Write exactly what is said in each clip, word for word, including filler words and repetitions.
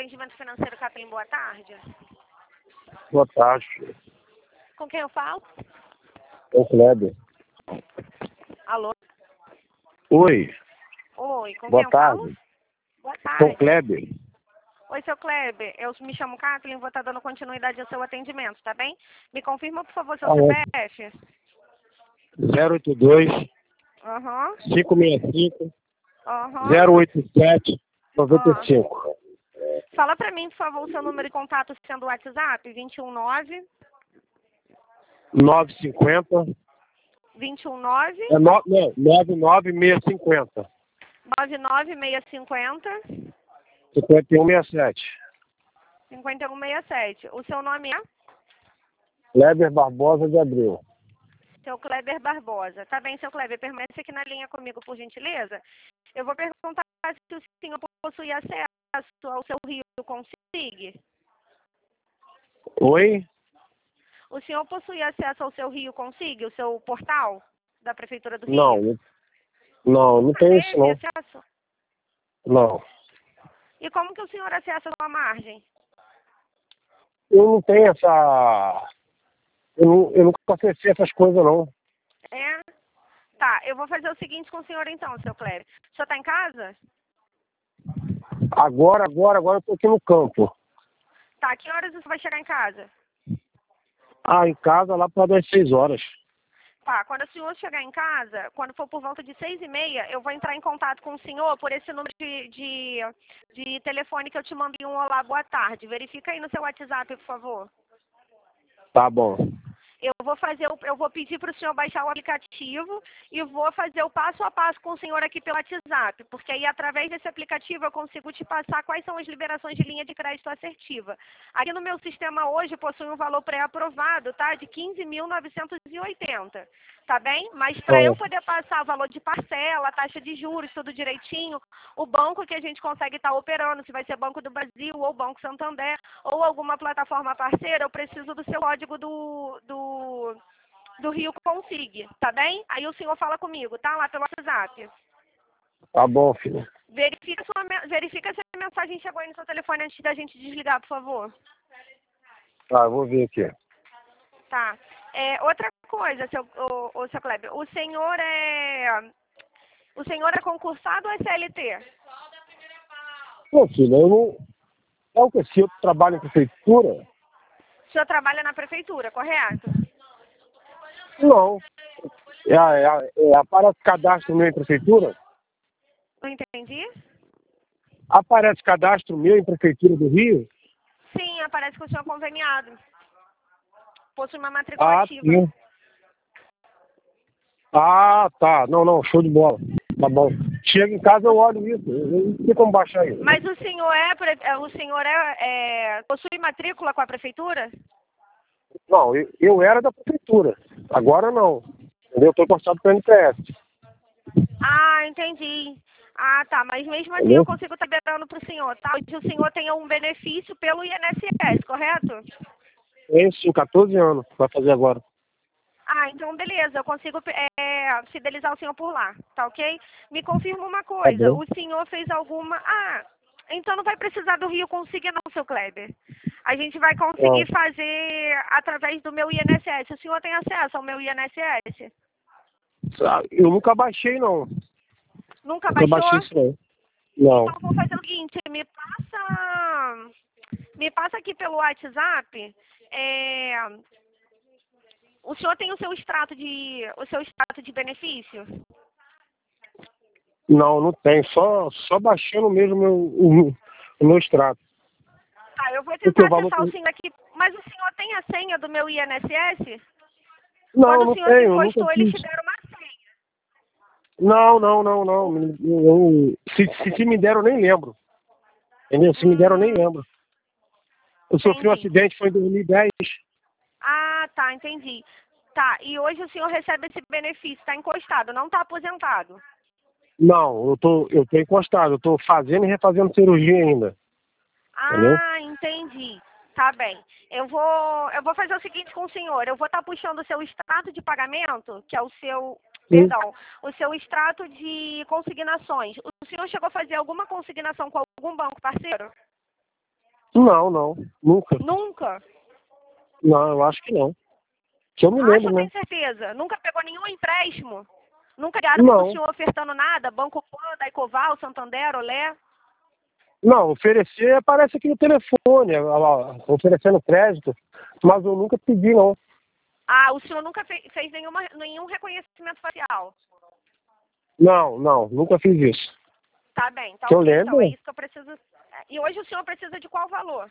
Atendimento Financeiro Capim, boa tarde. Boa tarde. Com quem eu falo? É o Kleber. Alô? Oi. Oi, com Boa quem eu tarde. falo? Boa Sou o tarde. Kleber. Oi, seu Kleber. Eu me chamo Kathleen, vou estar dando continuidade ao seu atendimento, tá bem? Me confirma, por favor, seu Ah, C P F. zero oito dois, Aham, cinco seis cinco, aham. zero oito sete, nove Ó. cinco. Fala pra mim, por favor, o seu número de contato sendo o WhatsApp, vinte e um nove, nove cinco zero. vinte e um nove, É no, não, nove nove seis cinco zero. nove nove seis cinco zero, cinquenta e um sessenta e sete. cinco um seis sete. O seu nome é? Kleber Barbosa de Abreu. Seu Kleber Barbosa. Tá bem, seu Kleber, permanece aqui na linha comigo, por gentileza. Eu vou perguntar se o senhor possui acesso ao seu Rio Consig. Oi? O senhor possui acesso ao seu Rio Consig, o seu portal da Prefeitura do Rio? Não, não, não tem isso Teve não. acesso? Não. E como que o senhor acessa a sua margem? Eu não tenho essa... Eu, não, eu nunca acessei essas coisas não. É? Tá, eu vou fazer o seguinte com o senhor então, seu Kleber. O senhor tá em casa? Agora, agora, agora eu tô aqui no campo. Tá, que horas você vai chegar em casa? Ah, em casa lá para das seis horas. Tá, quando o senhor chegar em casa, quando for por volta de seis e meia, eu vou entrar em contato com o senhor por esse número de, de, de telefone que eu te mandei um olá, boa tarde. Verifica aí no seu WhatsApp, por favor. Tá bom. Eu vou fazer, o- eu vou pedir para o senhor baixar o aplicativo e vou fazer o passo a passo com o senhor aqui pelo WhatsApp, porque aí através desse aplicativo eu consigo te passar quais são as liberações de linha de crédito assertiva. Aqui no meu sistema hoje possui um valor pré-aprovado, tá? De quinze mil novecentos e oitenta, tá bem? Mas para eu poder passar o valor de parcela, taxa de juros, tudo direitinho, o banco que a gente consegue estar operando, se vai ser Banco do Brasil ou Banco Santander ou alguma plataforma parceira, eu preciso do seu código do, do do Rio Consig, tá bem? Aí o senhor fala comigo, tá? Lá pelo WhatsApp. Tá bom, filho. Verifica, sua, me- verifica se a mensagem chegou aí no seu telefone antes da gente desligar, por favor. Tá, eu vou ver aqui. Tá. É, outra coisa, seu, o, o, seu Kleber, o senhor é... O senhor é concursado ou é C L T? Pô, filho, eu não... É o que? Se eu trabalho em prefeitura? O senhor trabalha na prefeitura, correto? Não. É, a- é, a- é, aparece cadastro meu em prefeitura? Não entendi? Aparece cadastro meu em prefeitura do Rio? Sim, aparece que o senhor é conveniado. Possui uma matrícula Ah, ativa. sim. Ah, tá. Não, não, show de bola. Tá bom. Chega em casa, eu olho isso. Eu não sei como baixar isso. Mas o senhor é, pre- é, o senhor é, é possui matrícula com a prefeitura? Não, eu, eu era da prefeitura. Agora não. Entendeu? Eu tô encostado pelo N P S. Ah, entendi. Ah, tá. Mas mesmo assim eu Entendeu? consigo estar liberando para o senhor, tá? Hoje o senhor tenha um benefício pelo I N S S, correto? Tenho sim, quatorze anos. Vai fazer agora. Ah, então beleza. Eu consigo é, fidelizar o senhor por lá, tá ok? Me confirma uma Tá coisa. bom. O senhor fez alguma... Ah, então não vai precisar do Rio Consiga não, seu Kleber. A gente vai conseguir Não. fazer através do meu I N S S. O senhor tem acesso ao meu I N S S? Ah, eu nunca baixei, não. Nunca Nunca baixei baixou? isso, não. Não. Então vou fazer o seguinte, me passa, me passa aqui pelo WhatsApp, é, o senhor tem o seu extrato de, o seu extrato de benefício? Não, não tem. Só, só baixando mesmo meu, o, o meu extrato. Tá, eu vou Porque tentar o valor... acessar o senhor aqui, mas o senhor tem a senha do meu I N S S? Não, Quando o não senhor se tenho. Eu nunca encostou, eles fiz. te deram uma senha. Não, não, não, não. Eu- eu- se, se, se me deram, eu nem lembro. Entendeu? Se me deram, eu nem Hum, lembro. Eu sofri um entendi. acidente, foi em dois mil e dez. Ah, tá, entendi. Tá, e hoje o senhor recebe esse benefício, tá encostado, não tá aposentado? Não, eu tô, eu tô encostado. Eu tô fazendo e refazendo cirurgia ainda. Entendeu? Ah, entendi. Tá bem. Eu vou, eu vou fazer o seguinte com o senhor. Eu vou estar puxando o seu extrato de pagamento, que é o seu, Sim. perdão, o seu extrato de consignações. O senhor chegou a fazer alguma consignação com algum banco parceiro? Não, não. Nunca. Nunca? Não, eu acho que não. Que eu me Acho, lembro, eu né? tenho certeza. Nunca pegou nenhum empréstimo? Nunca ligaram para o Não. senhor ofertando nada? Banco Pan, Daicoval, Santander, Olé? Não, oferecer aparece aqui no telefone, a- a- oferecendo crédito, mas eu nunca pedi, não. Ah, o senhor nunca fe fez nenhuma, nenhum reconhecimento facial? Não, não, nunca fiz isso. Tá bem, tá Que eu ok. Então é lembro, isso que eu preciso. E hoje o senhor precisa de qual valor?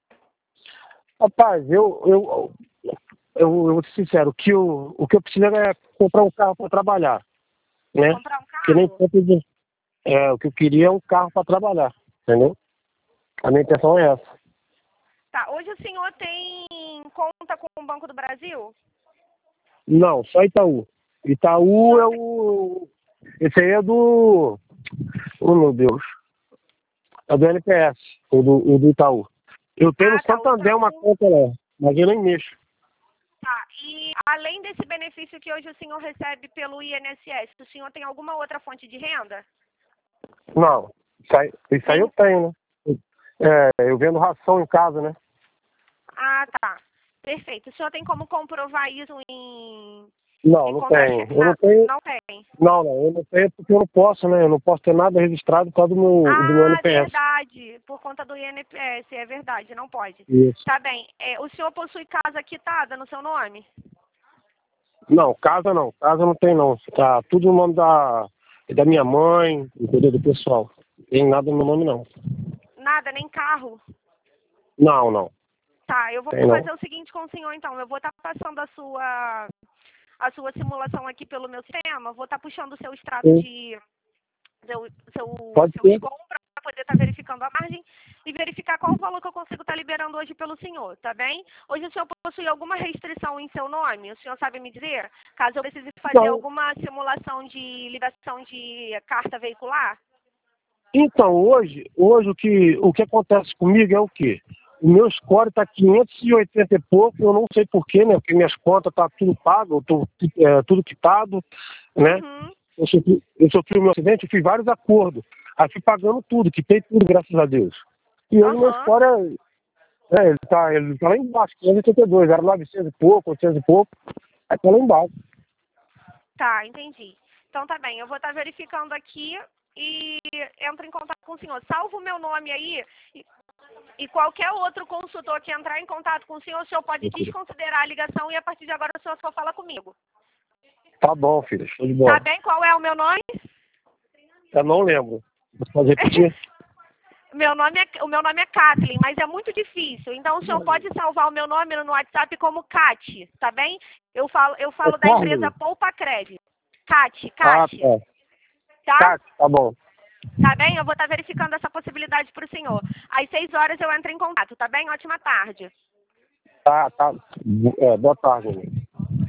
rapaz, eu, eu, eu, eu vou ser sincero, que o, o que eu preciso é comprar um carro para trabalhar, né? Comprar um Que nem carro? sempre de- é, o que eu queria é um carro para trabalhar, entendeu? A minha intenção é essa. Tá, hoje o senhor tem conta com o Banco do Brasil? Não, só Itaú. O Itaú é senhor tem... o. Esse aí é do. Oh, meu Deus. É do N P S, o do, o do Itaú. Eu tenho no Ah, tá, o Santander uma Itaú. conta lá, mas eu nem mexo. Tá, e além desse benefício que hoje o senhor recebe pelo I N S S, o senhor tem alguma outra fonte de renda? Não, isso aí, isso aí eu Nem... tenho, né? É, eu vendo ração em casa, né? Ah, tá. Perfeito. O senhor tem como comprovar isso em, Não, em não conta tenho. cheque? Eu não Na... tenho. Não tem. Não, não, eu não tenho porque eu não posso, né? Eu não posso ter nada registrado por causa do meu, do meu Ah, N P S. verdade. Por conta do I N P S, é verdade, não pode. Isso. Tá bem. É, o senhor possui casa quitada no seu nome? Não, casa não. Casa não tem, não. Tá tudo no nome da, da minha mãe, entendeu? Do pessoal. Não tem nada no meu nome, não. Nada, nem carro? Não, não. Tá, eu vou Tem não. fazer o seguinte com o senhor, então. Eu vou estar passando a sua, a sua simulação aqui pelo meu sistema. Vou estar puxando o seu extrato Sim. de... Seu, seu, Pode seu ser. SCOM para poder estar verificando a margem e verificar qual o valor que eu consigo estar liberando hoje pelo senhor, tá bem? Hoje o senhor possui alguma restrição em seu nome? O senhor sabe me dizer? Caso eu precise fazer Não. alguma simulação de liberação de carta veicular? Então, hoje, hoje o, que, o que acontece comigo é o quê? O meu score está quinhentos e oitenta e pouco, eu não sei porquê, né? Porque minhas contas estão tá tudo pago, eu tô, é, tudo quitado, né? Uhum. Eu sofri, eu sofri o meu acidente, eu fiz vários acordos. Aí fui pagando tudo, quitei tudo, graças a Deus. E hoje o meu Aham. score é, é ele, tá, ele tá lá embaixo, quinhentos e oitenta e dois, era novecentos e pouco, oitocentos e pouco, aí tá lá embaixo. Tá, entendi. Então tá bem, eu vou estar verificando aqui e entro em contato com o senhor. Salvo o meu nome aí e, e qualquer outro consultor que entrar em contato com o senhor, o senhor pode desconsiderar a ligação e a partir de agora o senhor só fala comigo. Tá bom, filha, show de Tá bola. bem? Qual é o meu nome? Eu não lembro. Pode repetir? Meu nome é, o meu nome é Kathleen, mas é muito difícil. Então o senhor pode salvar o meu nome no WhatsApp como Kat, tá bem? Eu falo, eu É falo da empresa Carmen? Poupa Cred. Kat, Ah, Kat, tá. tá? Tá, tá bom. Tá bem? Eu vou estar verificando essa possibilidade para o senhor. Às seis horas eu entro em contato, tá bem? Ótima tarde. Tá, tá. É, boa tarde, amigo.